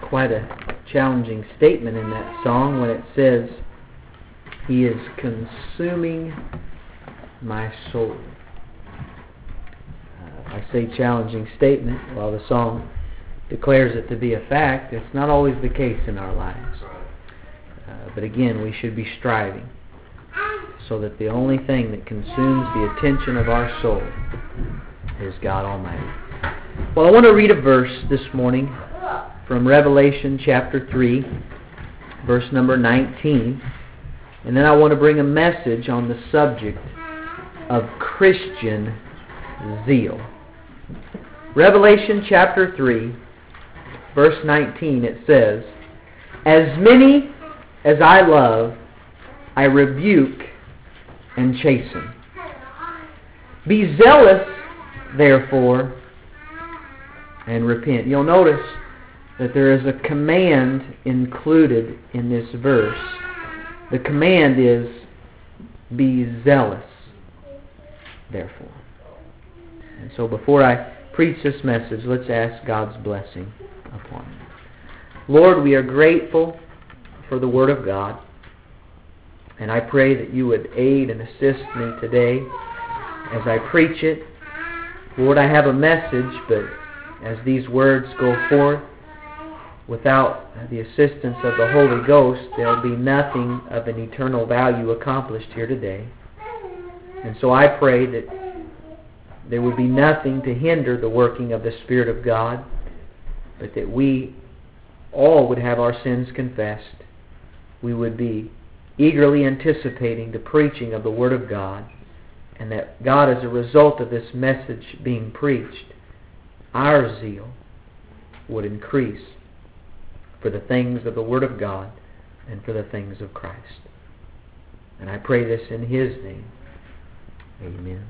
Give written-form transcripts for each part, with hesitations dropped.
quite a challenging statement in that song when it says, He is consuming my soul. I say challenging statement while the song declares it to be a fact. It's not always the case in our lives. But again, we should be striving so that the only thing that consumes the attention of our soul is God Almighty. Well, I want to read a verse this morning from Revelation chapter 3, verse number 19. And then I want to bring a message on the subject of Christian zeal. Revelation chapter 3, verse 19, it says, As many as I love, I rebuke and chasten. Be zealous, therefore, and repent. You'll notice that there is a command included in this verse. The command is, be zealous, therefore. And so before I preach this message, let's ask God's blessing upon it. Lord, we are grateful for the Word of God, and I pray that you would aid and assist me today as I preach it. Lord, I have a message, but as these words go forth, without the assistance of the Holy Ghost, there will be nothing of an eternal value accomplished here today. And so I pray that there would be nothing to hinder the working of the Spirit of God, but that we all would have our sins confessed. We would be eagerly anticipating the preaching of the Word of God, and that God, as a result of this message being preached, our zeal would increase for the things of the Word of God and for the things of Christ. And I pray this in His name. Amen.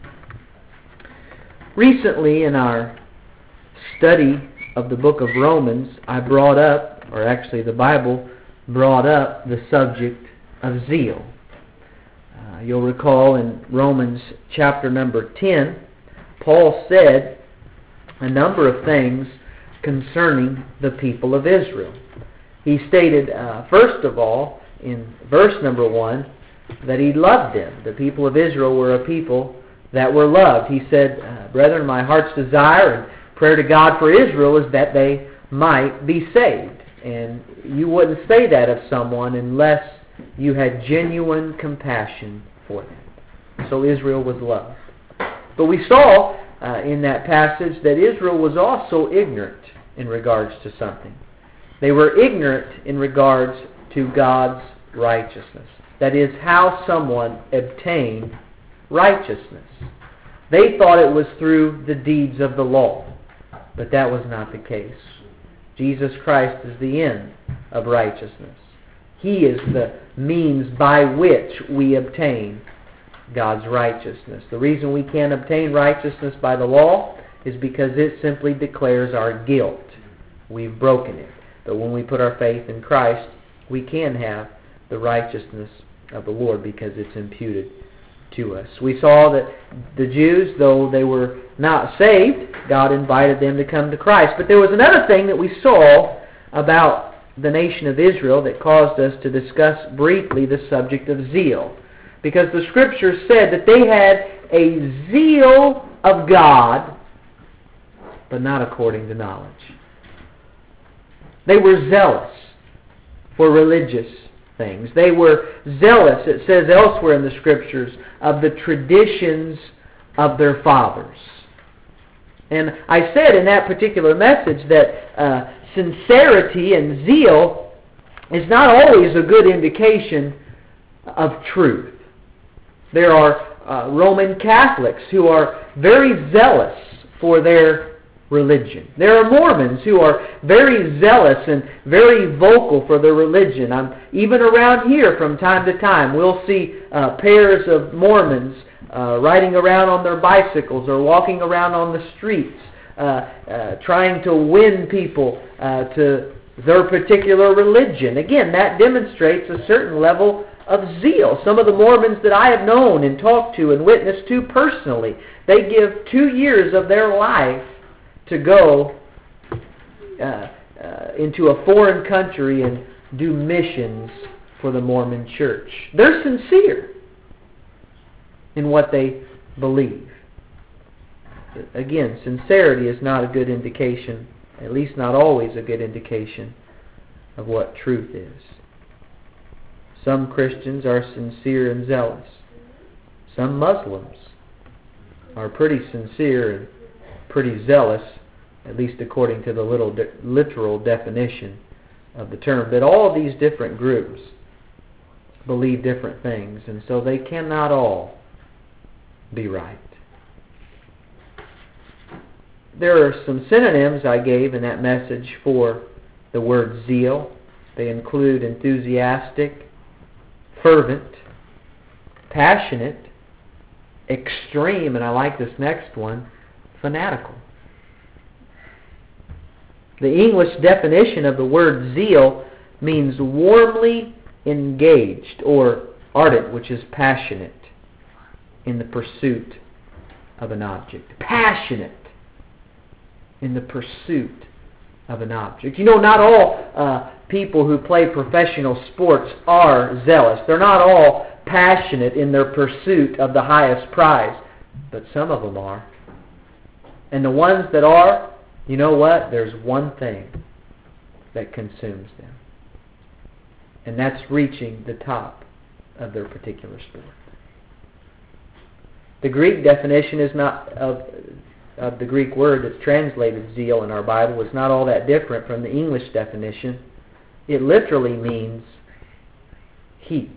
Recently in our study of the book of Romans, I brought up, or actually the Bible brought up, the subject of zeal. You'll recall in Romans chapter number 10, Paul said a number of things concerning the people of Israel. He stated, first of all, in verse number 1, that he loved them. The people of Israel were a people that were loved. He said, Brethren, my heart's desire and prayer to God for Israel is that they might be saved. And you wouldn't say that of someone unless you had genuine compassion for them. So Israel was loved. But we saw in that passage that Israel was also ignorant in regards to something. They were ignorant in regards to God's righteousness. That is, how someone obtained righteousness. They thought it was through the deeds of the law, but that was not the case. Jesus Christ is the end of righteousness. He is the means by which we obtain God's righteousness. The reason we can't obtain righteousness by the law is because it simply declares our guilt. We've broken it. But when we put our faith in Christ, we can have the righteousness of the Lord because it's imputed to us. We saw that the Jews, though they were not saved, God invited them to come to Christ. But there was another thing that we saw about the nation of Israel that caused us to discuss briefly the subject of zeal. Because the Scriptures said that they had a zeal of God, but not according to knowledge. They were zealous for religious things. They were zealous, it says elsewhere in the Scriptures, of the traditions of their fathers. And I said in that particular message that sincerity and zeal is not always a good indication of truth. There are Roman Catholics who are very zealous for their religion. There are Mormons who are very zealous and very vocal for their religion. Even around here from time to time we'll see pairs of Mormons riding around on their bicycles or walking around on the streets trying to win people to their particular religion. Again, that demonstrates a certain level of zeal. Some of the Mormons that I have known and talked to and witnessed to personally, they give 2 years of their life to go into a foreign country and do missions for the Mormon Church. They're sincere in what they believe. Again, sincerity is not a good indication, at least not always a good indication, of what truth is. Some Christians are sincere and zealous. Some Muslims are pretty sincere and pretty zealous, at least according to the literal definition of the term. But all of these different groups believe different things, and so they cannot all be right. There are some synonyms I gave in that message for the word zeal. They include enthusiastic, fervent, passionate, extreme, and I like this next one, fanatical. The English definition of the word zeal means warmly engaged or ardent, which is passionate in the pursuit of an object. Passionate in the pursuit of an object. You know, not all people who play professional sports are zealous. They're not all passionate in their pursuit of the highest prize, but some of them are. And the ones that are, you know what? There's one thing that consumes them, and that's reaching the top of their particular sport. The Greek definition is not of the Greek word that's translated zeal in our Bible is not all that different from the English definition. It literally means heat.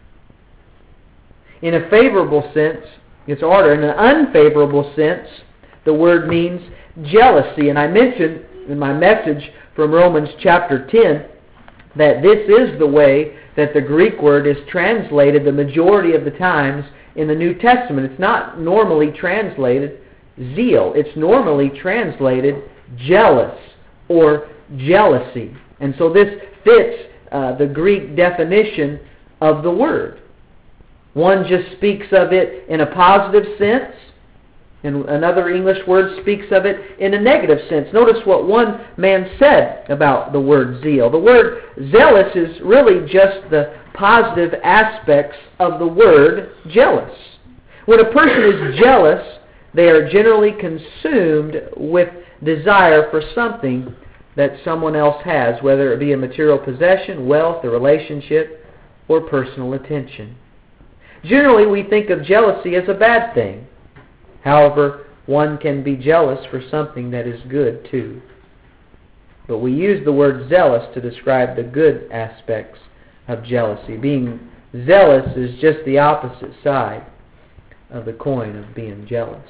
In a favorable sense, it's ardor. In an unfavorable sense, the word means jealousy. And I mentioned in my message from Romans chapter 10 that this is the way that the Greek word is translated the majority of the times in the New Testament. It's not normally translated zeal. It's normally translated jealous or jealousy. And so this fits the Greek definition of the word. One just speaks of it in a positive sense, and another English word speaks of it in a negative sense. Notice what one man said about the word zeal. The word zealous is really just the positive aspects of the word jealous. When a person is jealous, they are generally consumed with desire for something that someone else has, whether it be a material possession, wealth, a relationship, or personal attention. Generally, we think of jealousy as a bad thing. However, one can be jealous for something that is good too. But we use the word zealous to describe the good aspects of jealousy. Being zealous is just the opposite side of the coin of being jealous.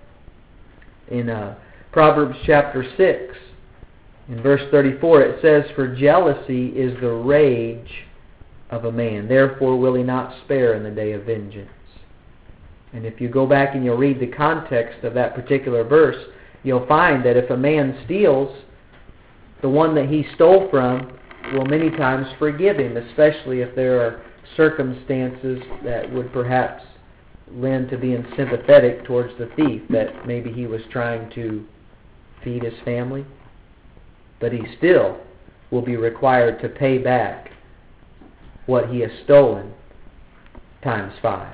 In Proverbs chapter 6, in verse 34, it says, "For jealousy is the rage of a man, therefore will he not spare in the day of vengeance." And if you go back and you'll read the context of that particular verse, you'll find that if a man steals, the one that he stole from will many times forgive him, especially if there are circumstances that would perhaps lend to being sympathetic towards the thief, that maybe he was trying to feed his family. But he still will be required to pay back what he has stolen times 5.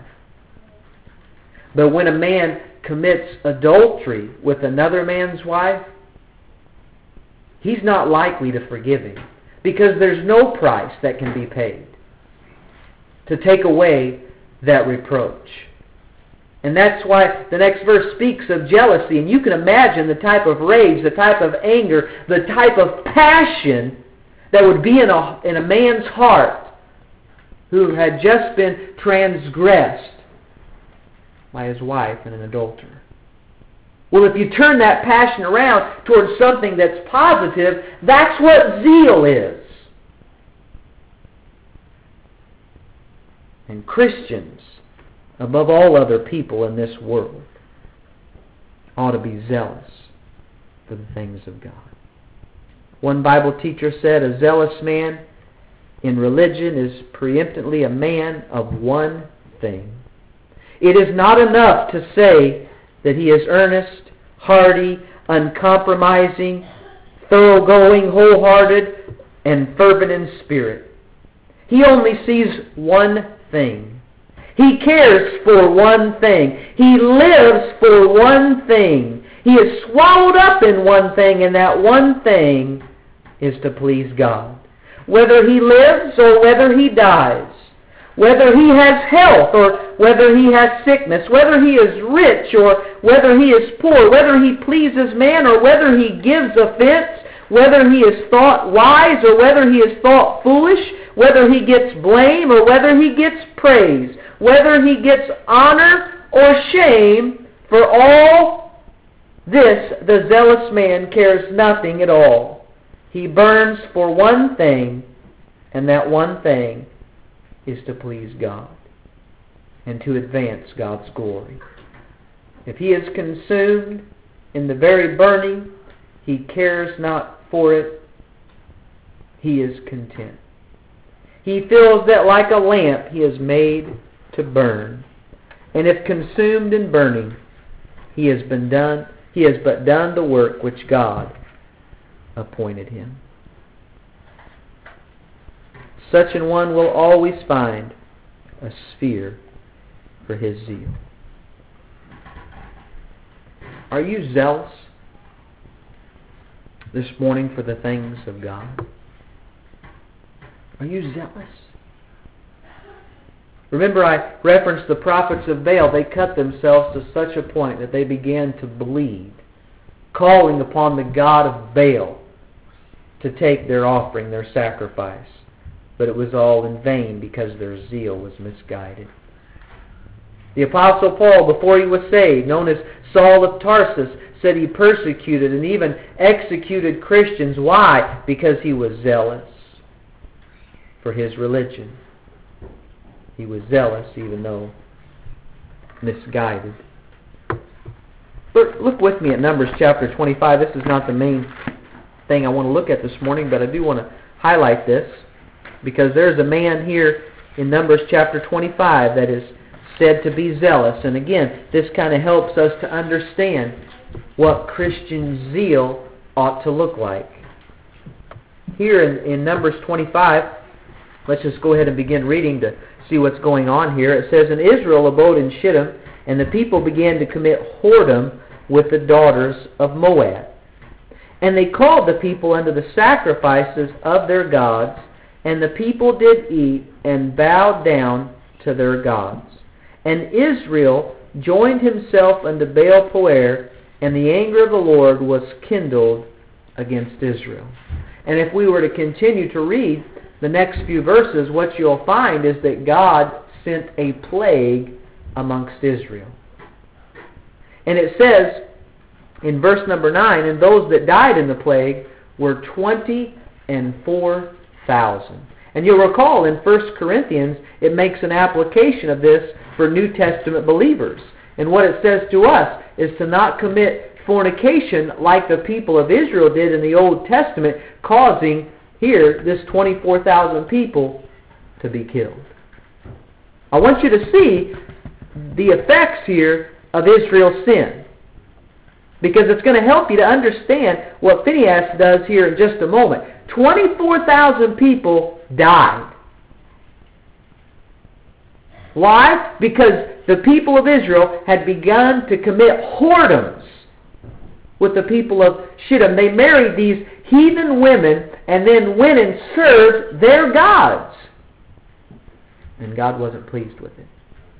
But when a man commits adultery with another man's wife, he's not likely to forgive him, because there's no price that can be paid to take away that reproach. And that's why the next verse speaks of jealousy. And you can imagine the type of rage, the type of anger, the type of passion that would be in a man's heart who had just been transgressed by his wife and an adulterer. Well, if you turn that passion around towards something that's positive, that's what zeal is. And Christians, above all other people in this world, ought to be zealous for the things of God. One Bible teacher said, "A zealous man in religion is preeminently a man of one thing. It is not enough to say that he is earnest, hearty, uncompromising, thoroughgoing, wholehearted, and fervent in spirit. He only sees one thing. He cares for one thing. He lives for one thing. He is swallowed up in one thing, and that one thing is to please God. Whether he lives or whether he dies, whether he has health or whether he has sickness, whether he is rich or whether he is poor, whether he pleases man or whether he gives offense, whether he is thought wise or whether he is thought foolish, whether he gets blame or whether he gets praise, whether he gets honor or shame, for all this the zealous man cares nothing at all. He burns for one thing, and that one thing is to please God and to advance God's glory. If he is consumed in the very burning, he cares not for it. He is content. He feels that like a lamp he is made to burn. And if consumed in burning, he has but done the work which God appointed him. Such an one will always find a sphere for his zeal. Are you zealous this morning for the things of God? Are you zealous? Remember, I referenced the prophets of Baal. They cut themselves to such a point that they began to bleed, calling upon the god of Baal to take their offering, their sacrifice. But it was all in vain because their zeal was misguided. The Apostle Paul, before he was saved, known as Saul of Tarsus, said he persecuted and even executed Christians. Why? Because he was zealous for his religion. He was zealous even though misguided. Look with me at Numbers chapter 25. This is not the main thing I want to look at this morning, but I do want to highlight this because there's a man here in Numbers chapter 25 that is said to be zealous. And again, this kind of helps us to understand what Christian zeal ought to look like. Here in Numbers 25, let's just go ahead and begin reading to see what's going on here. It says, "And Israel abode in Shittim, and the people began to commit whoredom with the daughters of Moab. And they called the people unto the sacrifices of their gods, and the people did eat and bowed down to their gods. And Israel joined himself unto Baal Peor, and the anger of the Lord was kindled against Israel." And if we were to continue to read the next few verses, what you'll find is that God sent a plague amongst Israel. And it says in verse number 9, "And those that died in the plague were 24,000. And you'll recall in 1 Corinthians, it makes an application of this for New Testament believers. And what it says to us is to not commit fornication like the people of Israel did in the Old Testament, causing here this 24,000 people to be killed. I want you to see the effects here of Israel's sin, because it's going to help you to understand what Phinehas does here in just a moment. 24,000 people died. Why? Because the people of Israel had begun to commit whoredoms with the people of Shittim. They married these heathen women and then went and served their gods. And God wasn't pleased with it.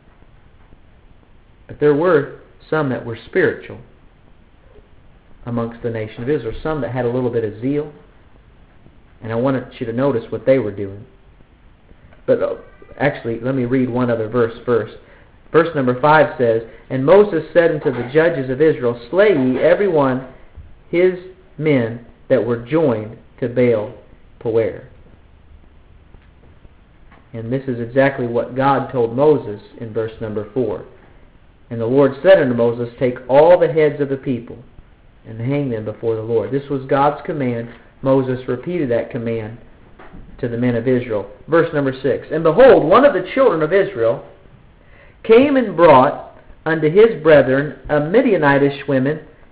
But there were some that were spiritual amongst the nation of Israel. Some that had a little bit of zeal. And I wanted you to notice what they were doing. But actually, let me read one other verse first. Verse number 5 says, "And Moses said unto the judges of Israel, Slay ye every one his men that were joined to Baal Peor." And this is exactly what God told Moses in verse number 4. "And the Lord said unto Moses, Take all the heads of the people and hang them before the Lord." This was God's command. Moses repeated that command to the men of Israel. Verse number 6, "And behold, one of the children of Israel came and brought unto his brethren a Midianitish woman,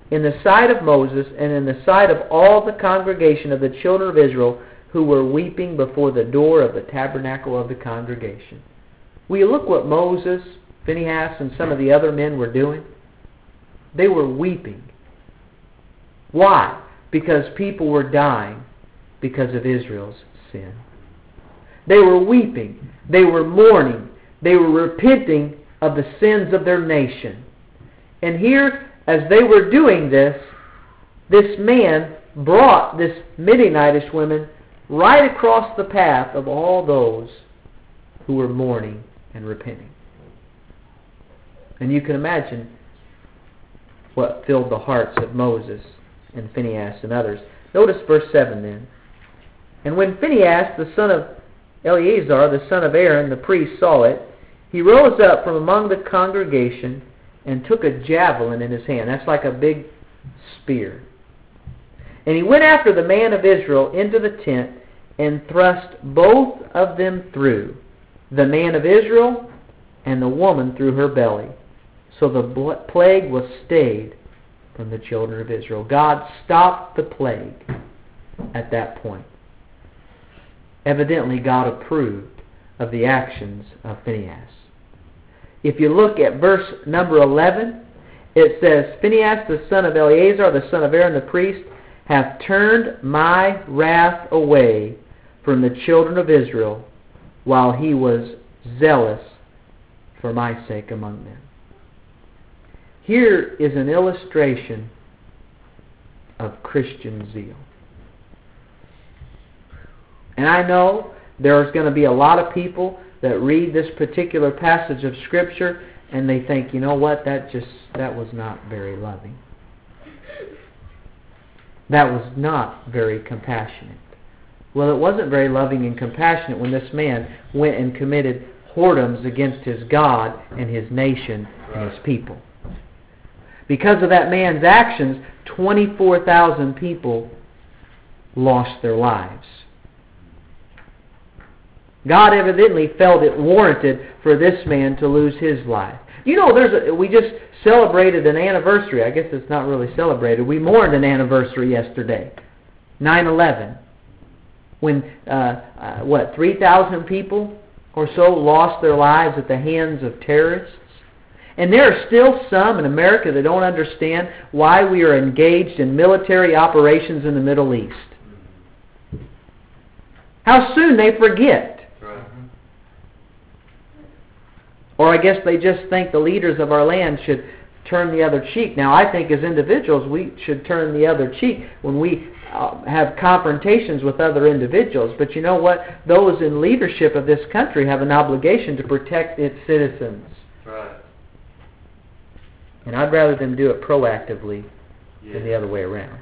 in the sight of Moses and in the sight of all the congregation of the children of Israel who were weeping before the door of the tabernacle of the congregation. Will you look what Moses, Phinehas, and some of the other men were doing? They were weeping. Why? Because people were dying because of Israel's sin. They were weeping. They were mourning. They were repenting of the sins of their nation. And here, as they were doing this, this man brought this Midianitish woman right across the path of all those who were mourning and repenting. And you can imagine what filled the hearts of Moses and Phinehas and others. Notice verse 7 then. And when Phinehas, the son of Eleazar, the son of Aaron, the priest, saw it, he rose up from among the congregation and took a javelin in his hand. That's like a big spear. And he went after the man of Israel into the tent and thrust both of them through, the man of Israel and the woman through her belly. So the plague was stayed from the children of Israel. God stopped the plague at that point. Evidently, God approved of the actions of Phinehas. If you look at verse number 11, it says, Phinehas, the son of Eleazar, the son of Aaron the priest, hath turned my wrath away from the children of Israel, while he was zealous for my sake among them. Here is an illustration of Christian zeal. And I know there's going to be a lot of people that read this particular passage of Scripture and they think, you know what, that was not very loving. That was not very compassionate. Well, it wasn't very loving and compassionate when this man went and committed whoredoms against his God and his nation and his people. Because of that man's actions, 24,000 people lost their lives. God evidently felt it warranted for this man to lose his life. You know, we just celebrated an anniversary. I guess it's not really celebrated. We mourned an anniversary yesterday, 9/11, when 3,000 people or so lost their lives at the hands of terrorists. And there are still some in America that don't understand why we are engaged in military operations in the Middle East. How soon they forget. Or I guess they just think the leaders of our land should turn the other cheek. Now, I think as individuals we should turn the other cheek when we have confrontations with other individuals. But you know what? Those in leadership of this country have an obligation to protect its citizens. Right. And I'd rather them do it proactively than the other way around.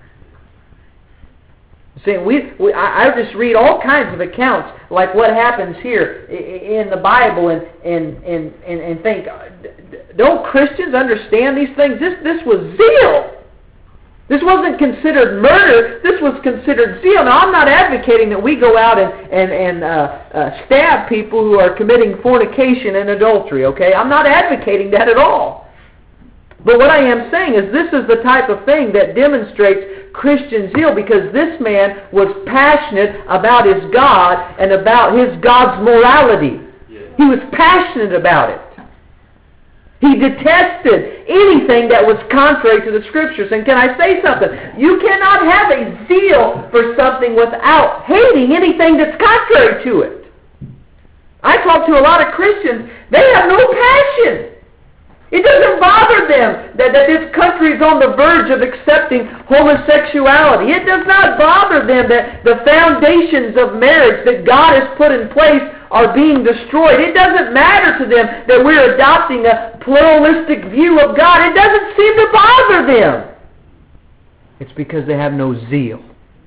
See, I just read all kinds of accounts like what happens here in the Bible and think, don't Christians understand these things? This was zeal. This wasn't considered murder. This was considered zeal. Now, I'm not advocating that we go out and stab people who are committing fornication and adultery, okay? I'm not advocating that at all. But what I am saying is this is the type of thing that demonstrates Christian zeal, because this man was passionate about his God and about his God's morality. Yes. He was passionate about it. He detested anything that was contrary to the Scriptures. And can I say something? You cannot have a zeal for something without hating anything that's contrary to it. I talk to a lot of Christians. They have no passion. It doesn't bother them that this country is on the verge of accepting homosexuality. It does not bother them that the foundations of marriage that God has put in place are being destroyed. It doesn't matter to them that we're adopting a pluralistic view of God. It doesn't seem to bother them. It's because they have no zeal.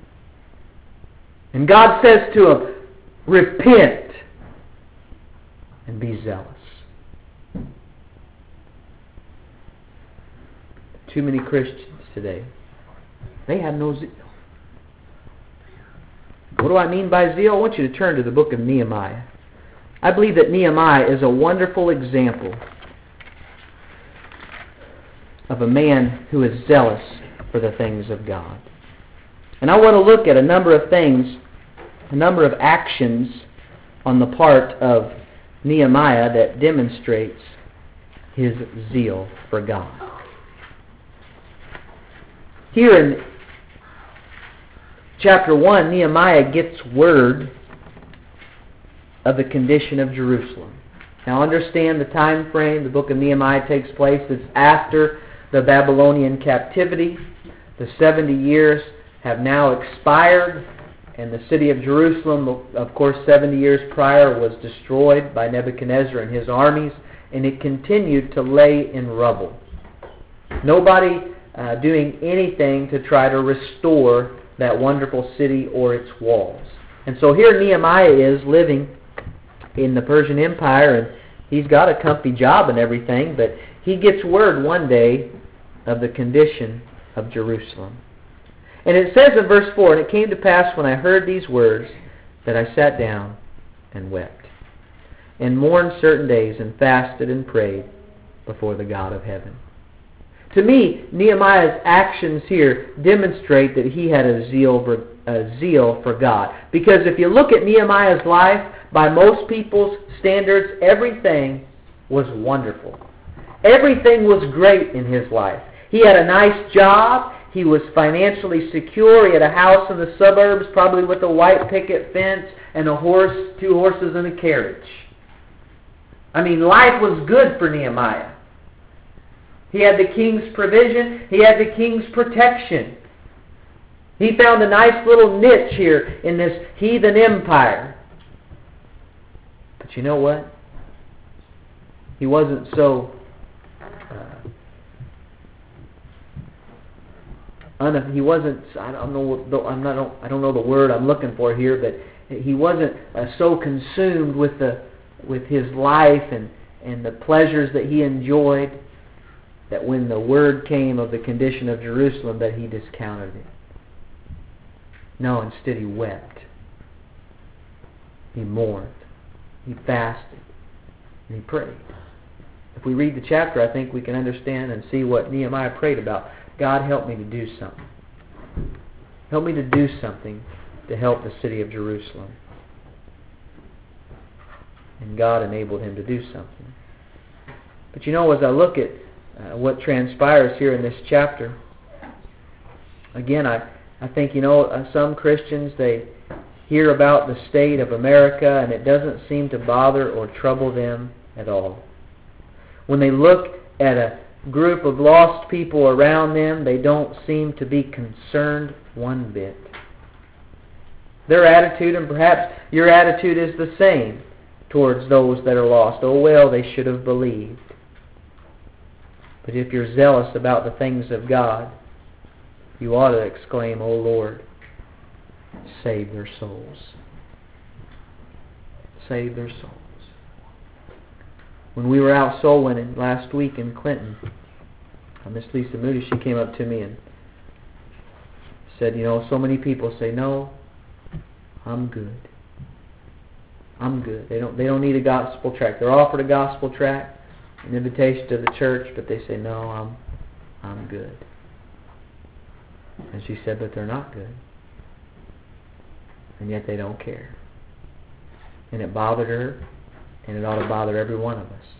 And God says to them, repent and be zealous. Too many Christians today, they have no zeal. What do I mean by zeal? I want you to turn to the book of Nehemiah. I believe that Nehemiah is a wonderful example of a man who is zealous for the things of God. And I want to look at a number of things, a number of actions on the part of Nehemiah that demonstrates his zeal for God. Here in chapter 1, Nehemiah gets word of the condition of Jerusalem. Now understand the time frame. The book of Nehemiah takes place. It's after the Babylonian captivity. The 70 years have now expired, and the city of Jerusalem, of course, 70 years prior was destroyed by Nebuchadnezzar and his armies, and it continued to lay in rubble. Nobody doing anything to try to restore that wonderful city or its walls. And so here Nehemiah is living in the Persian Empire, and he's got a comfy job and everything, but he gets word one day of the condition of Jerusalem. And it says in verse 4, "And it came to pass when I heard these words that I sat down and wept, and mourned certain days, and fasted and prayed before the God of heaven." To me, Nehemiah's actions here demonstrate that he had a zeal for God. Because if you look at Nehemiah's life, by most people's standards, everything was wonderful. Everything was great in his life. He had a nice job. He was financially secure. He had a house in the suburbs, probably with a white picket fence and a horse, 2 horses, and a carriage. I mean, life was good for Nehemiah. He had the king's provision. He had the king's protection. He found a nice little niche here in this heathen empire. But you know what? He wasn't so he wasn't. I don't know the word I'm looking for here, but he wasn't so consumed with his life and the pleasures that he enjoyed, that when the word came of the condition of Jerusalem, that he discounted it. No, instead he wept. He mourned. He fasted. And he prayed. If we read the chapter, I think we can understand and see what Nehemiah prayed about. God, help me to do something. Help me to do something to help the city of Jerusalem. And God enabled him to do something. But you know, as I look at what transpires here in this chapter, again, I think, some Christians, they hear about the state of America and it doesn't seem to bother or trouble them at all. When they look at a group of lost people around them, they don't seem to be concerned one bit. Their attitude, and perhaps your attitude, is the same towards those that are lost. Oh, well, they should have believed. But if you're zealous about the things of God, you ought to exclaim, "Oh Lord, save their souls. Save their souls." When we were out soul winning last week in Clinton, Miss Lisa Moody, she came up to me and said, so many people say, "No, I'm good. I'm good." They don't need a gospel tract. They're offered a gospel tract, an invitation to the church, but they say, "No, I'm good." And she said, "But they're not good. And yet they don't care." And it bothered her, and it ought to bother every one of us.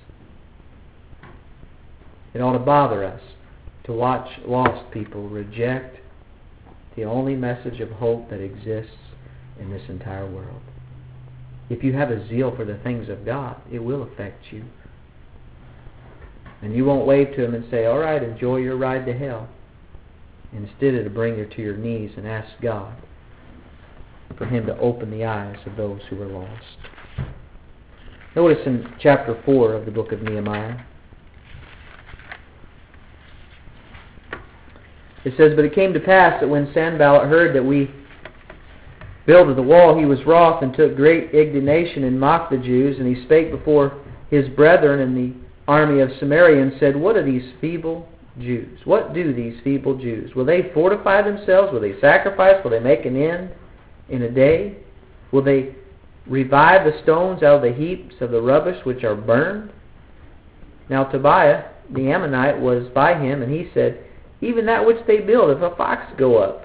It ought to bother us to watch lost people reject the only message of hope that exists in this entire world. If you have a zeal for the things of God, it will affect you. And you won't wave to them and say, "All right, enjoy your ride to hell." Instead, it'll bring you to your knees and ask God for Him to open the eyes of those who are lost. Notice in chapter 4 of the book of Nehemiah, it says, "But it came to pass that when Sanballat heard that we builded the wall, he was wroth and took great indignation and mocked the Jews. And he spake before his brethren in the army of Samaria and said, What are these feeble Jews? What do these feeble Jews? Will they fortify themselves? Will they sacrifice? Will they make an end in a day? Will they revive the stones out of the heaps of the rubbish which are burned?" Now Tobiah the Ammonite was by him, and he said, even that which they build. If a fox go up,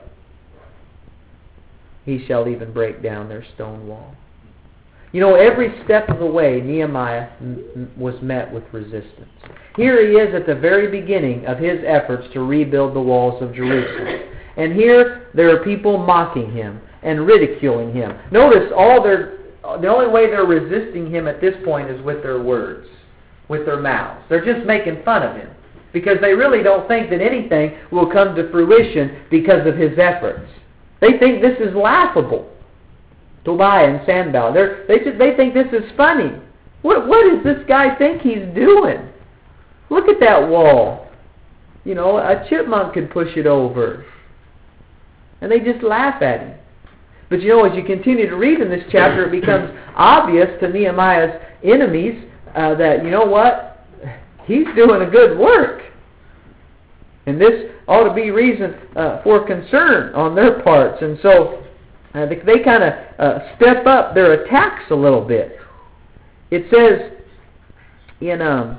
he shall even break down their stone wall. You know, every step of the way, Nehemiah was met with resistance. Here he is at the very beginning of his efforts to rebuild the walls of Jerusalem. And here there are people mocking him and ridiculing him. Notice the only way they're resisting him at this point is with their words, with their mouths. They're just making fun of him because they really don't think that anything will come to fruition because of his efforts. They think this is laughable. Tobiah and Sanballat, they think this is funny. What does this guy think he's doing? Look at that wall. You know, a chipmunk could push it over. And they just laugh at him. But you know, as you continue to read in this chapter, it becomes obvious to Nehemiah's enemies that, you know what? He's doing a good work. And this ought to be reason for concern on their parts. And so they kind of step up their attacks a little bit. It says in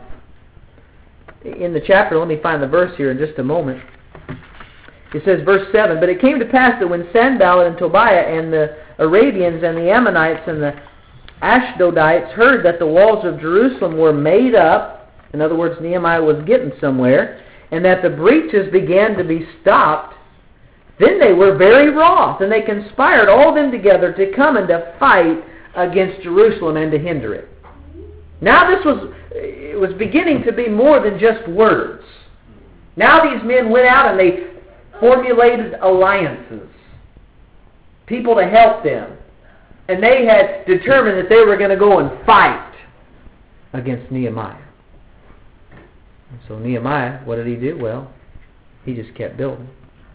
the chapter, let me find the verse here in just a moment. It says, verse 7, "But it came to pass that when Sanballat and Tobiah and the Arabians and the Ammonites and the Ashdodites heard that the walls of Jerusalem were made up," in other words, Nehemiah was getting somewhere, "and that the breaches began to be stopped, then they were very wroth, and they conspired all of them together to come and to fight against Jerusalem and to hinder it." Now it was beginning to be more than just words. Now these men went out and they formulated alliances, people to help them. And they had determined that they were going to go and fight against Nehemiah. And so Nehemiah, what did he do? Well, he just kept building.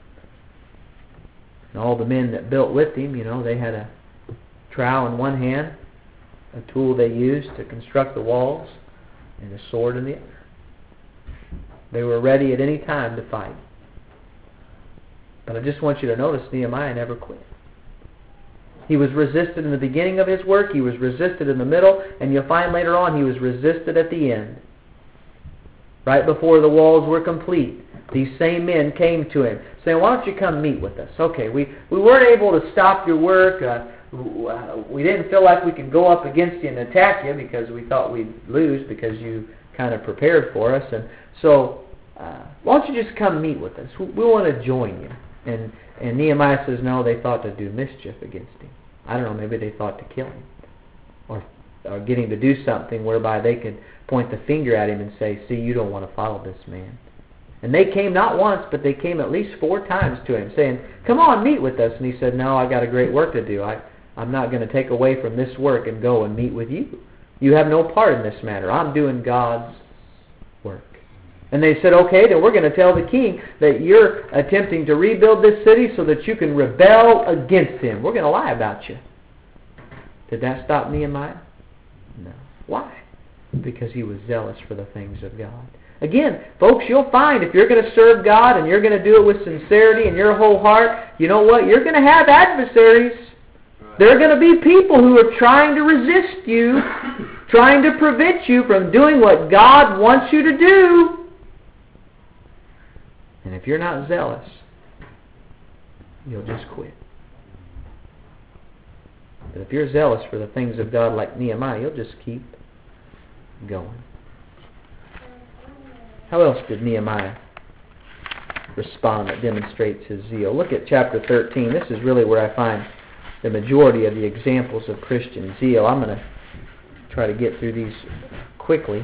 And all the men that built with him, you know, they had a trowel in one hand, a tool they used to construct the walls, and a sword in the other. They were ready at any time to fight. But I just want you to notice Nehemiah never quit. He was resisted in the beginning of his work, he was resisted in the middle, and you'll find later on he was resisted at the end. Right before the walls were complete, these same men came to him saying, "Why don't you come meet with us? Okay, we weren't able to stop your work. We didn't feel like we could go up against you and attack you because we thought we'd lose because you kind of prepared for us. And so why don't you just come meet with us? We want to join you." And Nehemiah says, no, they thought to do mischief against him. I don't know, maybe they thought to kill him. Or get him to do something whereby they could point the finger at him and say, "See, you don't want to follow this man." And they came not once, but they came at least 4 times to him saying, "Come on, meet with us." And he said, "No, I got a great work to do. I'm not going to take away from this work and go and meet with you. You have no part in this matter. I'm doing God's work." And they said, "Okay, then we're going to tell the king that you're attempting to rebuild this city so that you can rebel against him. We're going to lie about you." Did that stop Nehemiah? No. Why? Because he was zealous for the things of God. Again, folks, you'll find if you're going to serve God and you're going to do it with sincerity and your whole heart, you know what? You're going to have adversaries. There are going to be people who are trying to resist you, trying to prevent you from doing what God wants you to do. And if you're not zealous, you'll just quit. But if you're zealous for the things of God like Nehemiah, you'll just keep going. How else did Nehemiah respond that demonstrates his zeal? Look at chapter 13. This is really where I find the majority of the examples of Christian zeal. I'm going to try to get through these quickly.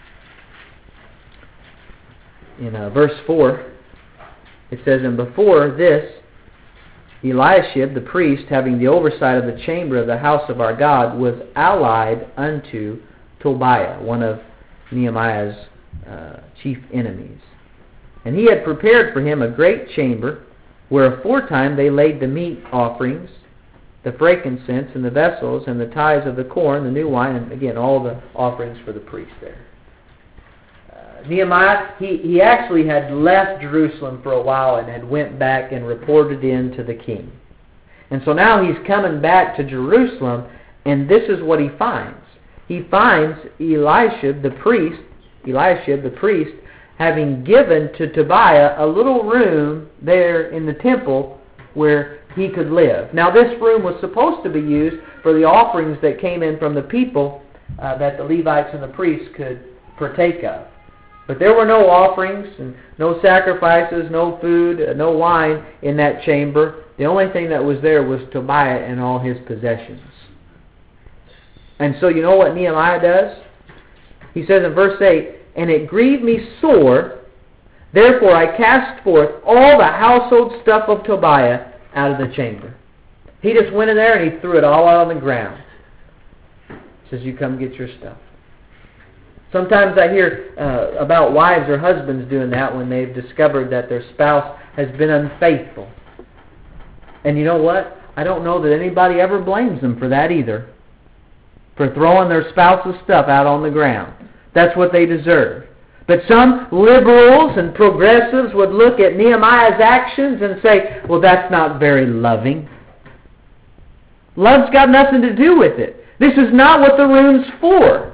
In verse 4, it says, "And before this, Eliashib the priest, having the oversight of the chamber of the house of our God, was allied unto Tobiah," one of Nehemiah's chief enemies. "And he had prepared for him a great chamber, where aforetime they laid the meat offerings, the frankincense, and the vessels, and the tithes of the corn, the new wine," and again, all the offerings for the priest there. Nehemiah, he actually had left Jerusalem for a while and had went back and reported in to the king. And so now he's coming back to Jerusalem, and this is what he finds. He finds Eliashib the priest having given to Tobiah a little room there in the temple where he could live. Now this room was supposed to be used for the offerings that came in from the people that the Levites and the priests could partake of. But there were no offerings and no sacrifices, no food, no wine in that chamber. The only thing that was there was Tobiah and all his possessions. And so you know what Nehemiah does? He says in verse 8, "And it grieved me sore, therefore I cast forth all the household stuff of Tobiah out of the chamber." He just went in there and he threw it all out on the ground. He says, "You come get your stuff." Sometimes I hear about wives or husbands doing that when they've discovered that their spouse has been unfaithful. And you know what? I don't know that anybody ever blames them for that either. For throwing their spouse's stuff out on the ground. That's what they deserve. But some liberals and progressives would look at Nehemiah's actions and say, well, that's not very loving. Love's got nothing to do with it. This is not what the room's for.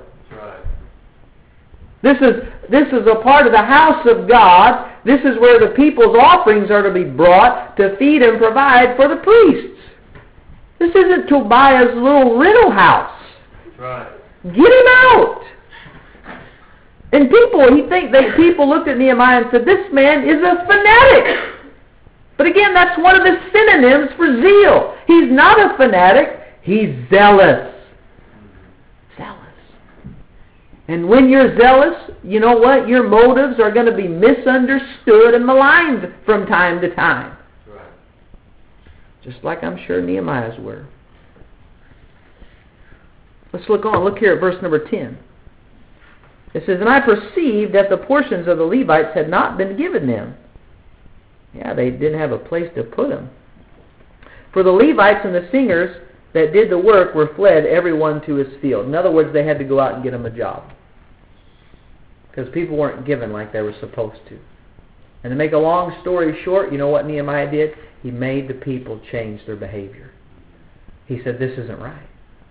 This is a part of the house of God. This is where the people's offerings are to be brought to feed and provide for the priests. This isn't Tobiah's little riddle house. Right. Get him out. And people looked at Nehemiah and said, this man is a fanatic. But again, that's one of the synonyms for zeal. He's not a fanatic. He's zealous. Zealous. And when you're zealous, you know what? Your motives are going to be misunderstood and maligned from time to time. Right. Just like I'm sure Nehemiah's were. Let's look on. Look here at verse number 10. It says, "And I perceived that the portions of the Levites had not been given them." Yeah, they didn't have a place to put them. "For the Levites and the singers that did the work were fled, every one to his field." In other words, they had to go out and get them a job. Because people weren't given like they were supposed to. And to make a long story short, you know what Nehemiah did? He made the people change their behavior. He said, this isn't right.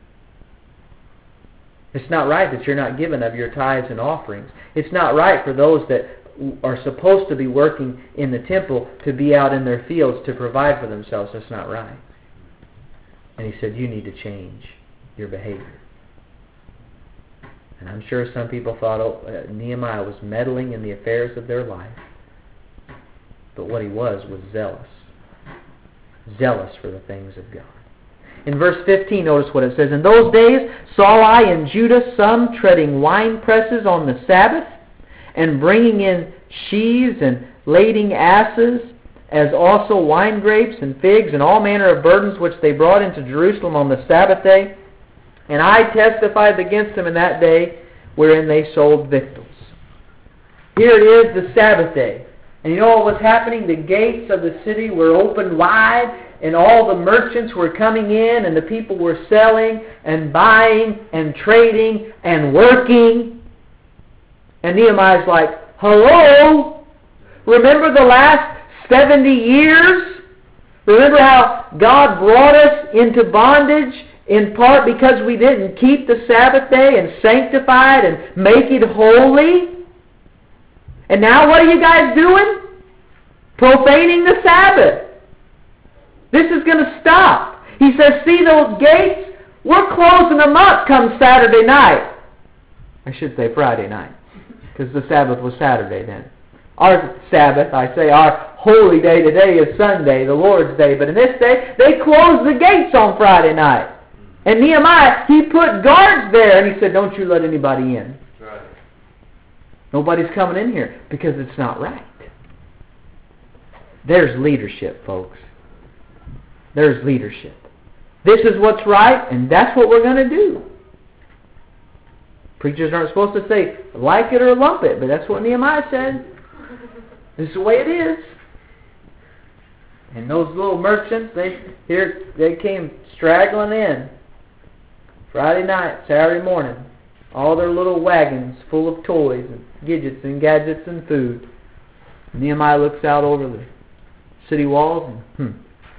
It's not right that you're not given of your tithes and offerings. It's not right for those that are supposed to be working in the temple to be out in their fields to provide for themselves. That's not right. And he said, you need to change your behavior. And I'm sure some people thought Nehemiah was meddling in the affairs of their life. But what he was zealous. Zealous for the things of God. In verse 15, notice what it says. "In those days saw I in Judah some treading wine presses on the Sabbath, and bringing in sheaves and lading asses, as also wine grapes and figs, and all manner of burdens which they brought into Jerusalem on the Sabbath day. And I testified against them in that day, wherein they sold victuals." Here it is, the Sabbath day. And you know what was happening? The gates of the city were opened wide, and all the merchants were coming in, and the people were selling and buying and trading and working. And Nehemiah's like, hello? Remember the last 70 years? Remember how God brought us into bondage in part because we didn't keep the Sabbath day and sanctify it and make it holy? And now what are you guys doing? Profaning the Sabbath. This is going to stop. He says, see those gates? We're closing them up come Saturday night. I should say Friday night, because the Sabbath was Saturday then. Our Sabbath, our holy day today is Sunday, the Lord's day. But in this day, they closed the gates on Friday night. And Nehemiah, he put guards there, and he said, don't you let anybody in. Right. Nobody's coming in here, because it's not right. There's leadership, folks. There's leadership. This is what's right, and that's what we're going to do. Preachers aren't supposed to say, like it or lump it, but that's what Nehemiah said. This is the way it is. And those little merchants, they came straggling in. Friday night, Saturday morning. All their little wagons full of toys and gadgets and food. Nehemiah looks out over the city walls and,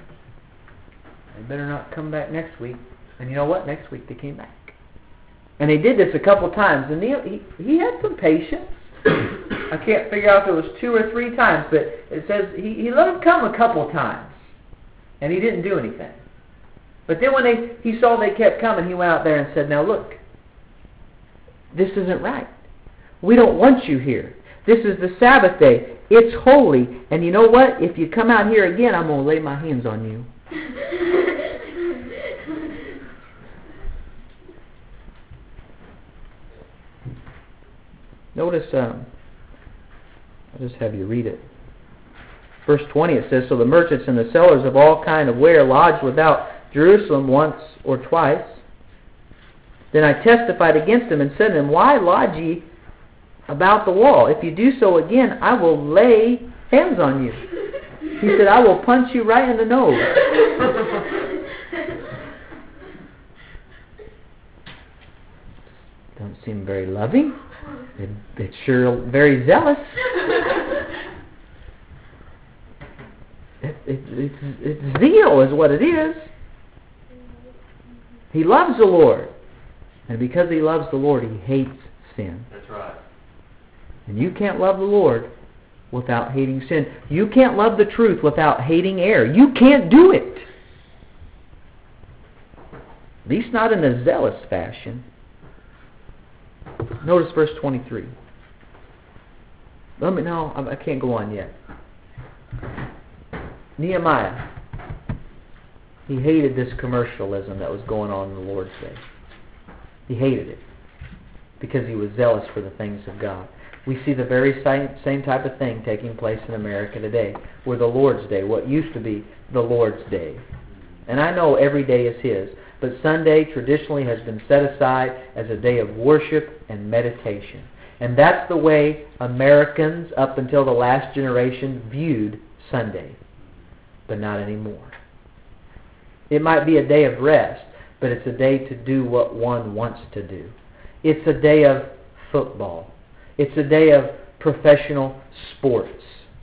they better not come back next week. And you know what? Next week they came back. And they did this a couple times. And he had some patience. I can't figure out if it was 2 or 3 times, but it says he let them come a couple times, and he didn't do anything. But then when he saw they kept coming, he went out there and said, now look, this isn't right. We don't want you here. This is the Sabbath day. It's holy. And you know what? If you come out here again, I'm going to lay my hands on you. Notice, I'll just have you read it. Verse 20, it says, so the merchants and the sellers of all kind of ware lodged without Jerusalem once or twice. Then I testified against them and said to them, why lodge ye about the wall? If you do so again, I will lay hands on you. He said, I will punch you right in the nose. Don't seem very loving. It's sure very zealous. It's zeal is what it is. He loves the Lord. And because he loves the Lord, he hates sin. That's right. And you can't love the Lord without hating sin. You can't love the truth without hating error. You can't do it. At least not in a zealous fashion. Notice verse 23. I can't go on yet. Nehemiah, he hated this commercialism that was going on in the Lord's Day. He hated it because he was zealous for the things of God. We see the very same type of thing taking place in America today, where the Lord's Day, what used to be the Lord's Day. And I know every day is His, but Sunday traditionally has been set aside as a day of worship and meditation. And that's the way Americans, up until the last generation, viewed Sunday. But not anymore. It might be a day of rest, but it's a day to do what one wants to do. It's a day of football. It's a day of professional sports.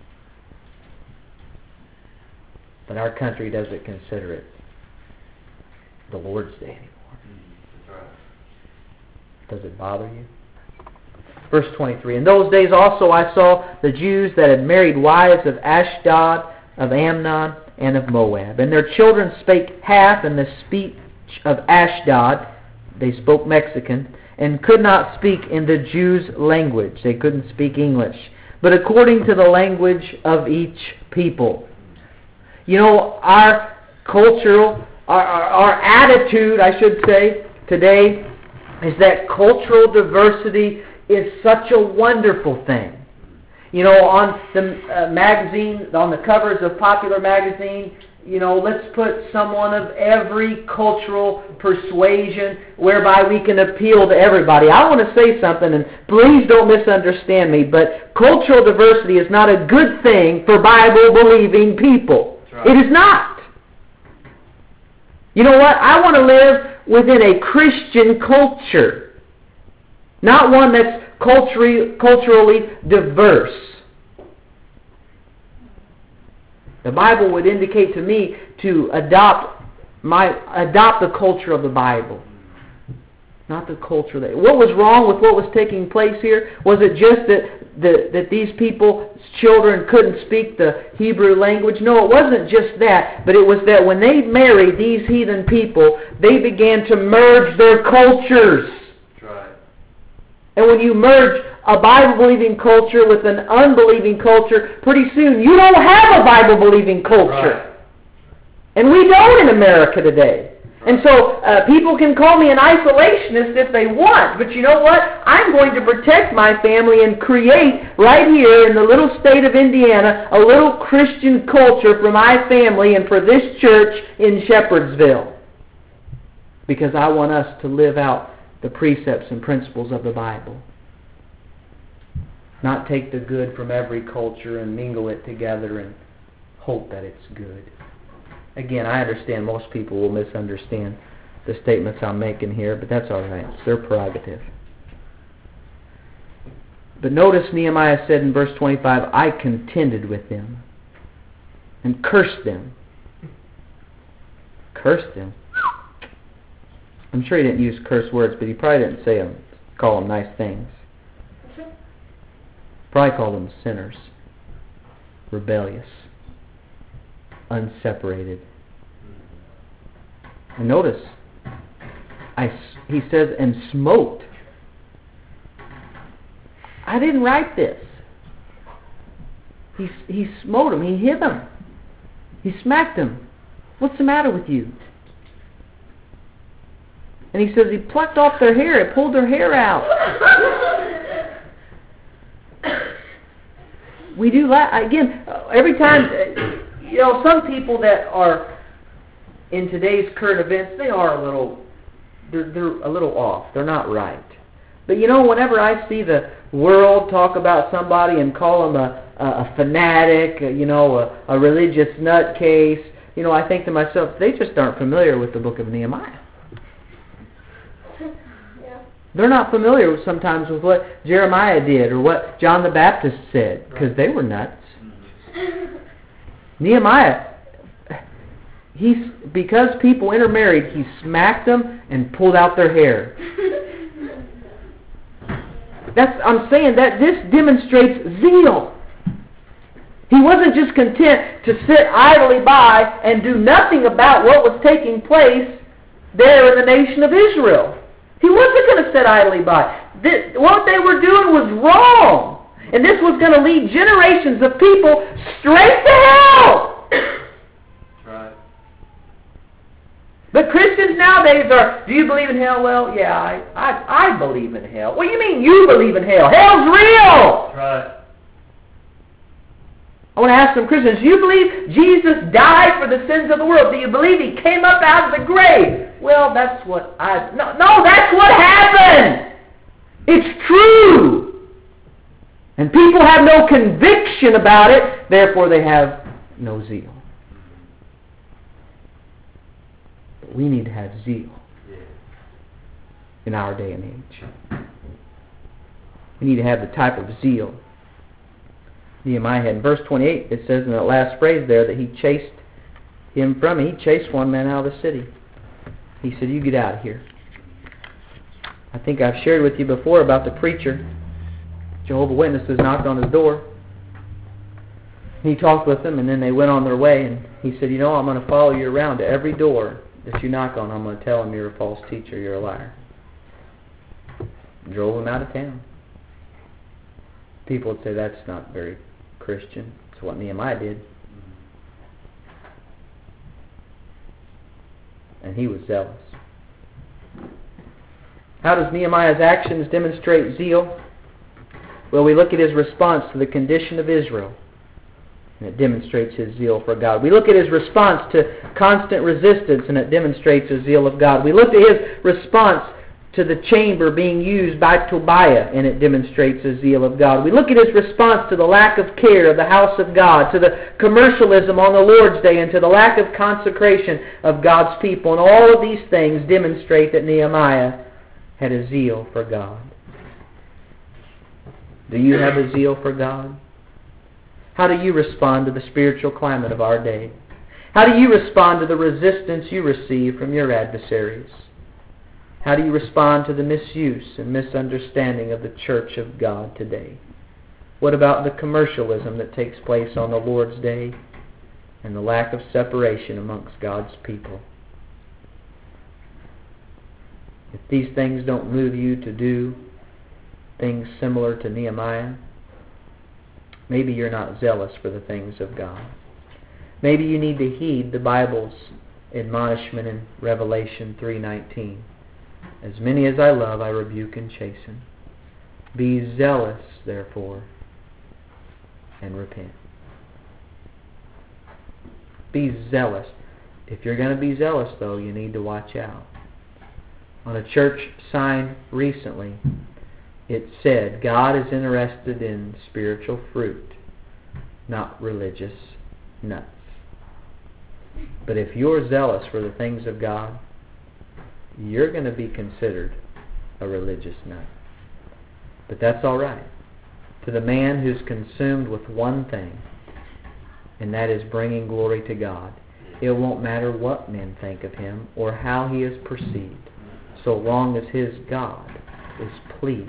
But our country doesn't consider it the Lord's Day anymore. Does it bother you? Verse 23, in those days also I saw the Jews that had married wives of Ashdod, of Amnon, and of Moab. And their children spake half in the speech of Ashdod, they spoke Mexican, and could not speak in the Jews' language. They couldn't speak English, but according to the language of each people. You know, our cultural, our attitude, I should say, today, is that cultural diversity is such a wonderful thing. You know, on the magazine, on the covers of popular magazine, you know, let's put someone of every cultural persuasion whereby we can appeal to everybody. I want to say something, and please don't misunderstand me, but cultural diversity is not a good thing for Bible-believing people. Right. It is not. You know what? I want to live within a Christian culture, not one that's culturally diverse. The Bible would indicate to me to adopt the culture of the Bible, not the culture that. What was wrong with what was taking place here? Was it just that these people's children couldn't speak the Hebrew language? No, it wasn't just that, but it was that when they married these heathen people, they began to merge their cultures. That's right. And when you merge a Bible-believing culture with an unbelieving culture, pretty soon you don't have a Bible-believing culture. Right. And we don't in America today. Right. And so people can call me an isolationist if they want, but you know what? I'm going to protect my family and create right here in the little state of Indiana a little Christian culture for my family and for this church in Shepherdsville. Because I want us to live out the precepts and principles of the Bible. Not take the good from every culture and mingle it together and hope that it's good. Again, I understand most people will misunderstand the statements I'm making here, but that's all right. It's their prerogative. But notice Nehemiah said in verse 25, I contended with them and cursed them. Cursed them. I'm sure he didn't use curse words, but he probably didn't call them nice things. Probably call them sinners. Rebellious. Unseparated. And notice, he says, and smote. I didn't write this. He smote him. He hit him. He smacked him. What's the matter with you? And he says he plucked off their hair. It pulled their hair out. We do that. Again, every time, some people that are in today's current events, they are they're a little off. They're not right. But whenever I see the world talk about somebody and call them a fanatic, a religious nutcase, I think to myself, they just aren't familiar with the book of Nehemiah. They're not familiar sometimes with what Jeremiah did or what John the Baptist said, because they were nuts. Nehemiah, because people intermarried, he smacked them and pulled out their hair. I'm saying that this demonstrates zeal. He wasn't just content to sit idly by and do nothing about what was taking place there in the nation of Israel. He wasn't going to sit idly by. What they were doing was wrong. And this was going to lead generations of people straight to hell. Right. But Christians nowadays are, do you believe in hell? Well, yeah, I believe in hell. What do you mean you believe in hell? Hell's real! Right. I want to ask some Christians, do you believe Jesus died for the sins of the world? Do you believe He came up out of the grave? Well, that's what No, that's what happened! It's true! And people have no conviction about it, therefore they have no zeal. But we need to have zeal in our day and age. We need to have the type of zeal Nehemiah had. In verse 28, it says in that last phrase there that he chased him from him. He chased one man out of the city. He said, you get out of here. I think I've shared with you before about the preacher. Jehovah's Witnesses knocked on his door. He talked with them, and then they went on their way. And he said, I'm going to follow you around to every door that you knock on. I'm going to tell them you're a false teacher, you're a liar. Drove him out of town. People would say that's not very Christian. It's what Nehemiah did. And he was zealous. How does Nehemiah's actions demonstrate zeal? Well, we look at his response to the condition of Israel, and it demonstrates his zeal for God. We look at his response to constant resistance, and it demonstrates his zeal of God. We look at his response to the chamber being used by Tobiah, and it demonstrates the zeal of God. We look at his response to the lack of care of the house of God, to the commercialism on the Lord's Day, and to the lack of consecration of God's people. And all of these things demonstrate that Nehemiah had a zeal for God. Do you have a zeal for God? How do you respond to the spiritual climate of our day? How do you respond to the resistance you receive from your adversaries? How do you respond to the misuse and misunderstanding of the church of God today? What about the commercialism that takes place on the Lord's Day and the lack of separation amongst God's people? If these things don't move you to do things similar to Nehemiah, maybe you're not zealous for the things of God. Maybe you need to heed the Bible's admonishment in Revelation 3:19. As many as I love, I rebuke and chasten. Be zealous, therefore, and repent. Be zealous. If you're going to be zealous, though, you need to watch out. On a church sign recently, it said, God is interested in spiritual fruit, not religious nuts. But if you're zealous for the things of God, you're going to be considered a religious nut. But that's all right. To the man who's consumed with one thing, and that is bringing glory to God, it won't matter what men think of him or how he is perceived, so long as his God is pleased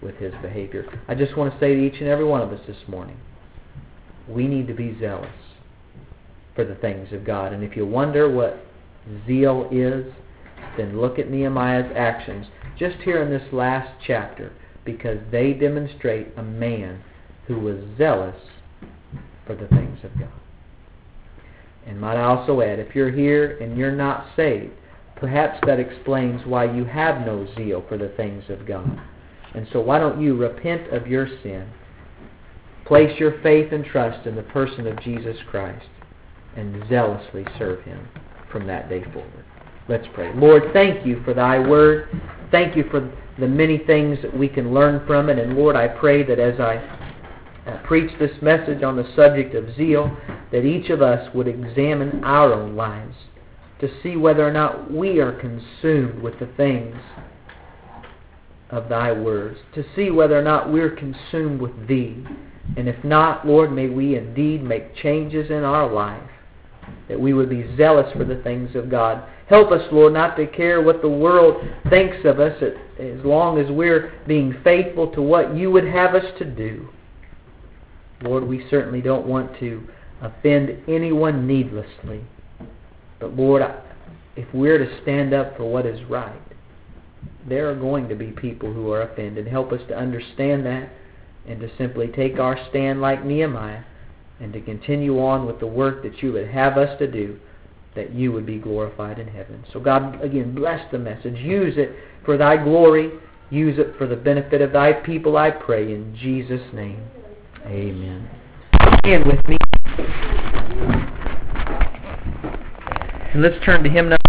with his behavior. I just want to say to each and every one of us this morning, we need to be zealous for the things of God. And if you wonder what zeal is, then look at Nehemiah's actions just here in this last chapter, because they demonstrate a man who was zealous for the things of God. And might I also add, if you're here and you're not saved, perhaps that explains why you have no zeal for the things of God. And so why don't you repent of your sin, place your faith and trust in the person of Jesus Christ, and zealously serve Him from that day forward. Let's pray. Lord, thank you for thy word. Thank you for the many things that we can learn from it. And Lord, I pray that as I preach this message on the subject of zeal, that each of us would examine our own lives to see whether or not we are consumed with the things of thy words, to see whether or not we're consumed with thee. And if not, Lord, may we indeed make changes in our life, that we would be zealous for the things of God. Help us, Lord, not to care what the world thinks of us, as long as we're being faithful to what you would have us to do. Lord, we certainly don't want to offend anyone needlessly. But Lord, if we're to stand up for what is right, there are going to be people who are offended. Help us to understand that and to simply take our stand like Nehemiah and to continue on with the work that you would have us to do, that you would be glorified in heaven. So God, again, bless the message. Use it for thy glory. Use it for the benefit of thy people, I pray, in Jesus' name. Amen. Stand with me. And let's turn to hymn number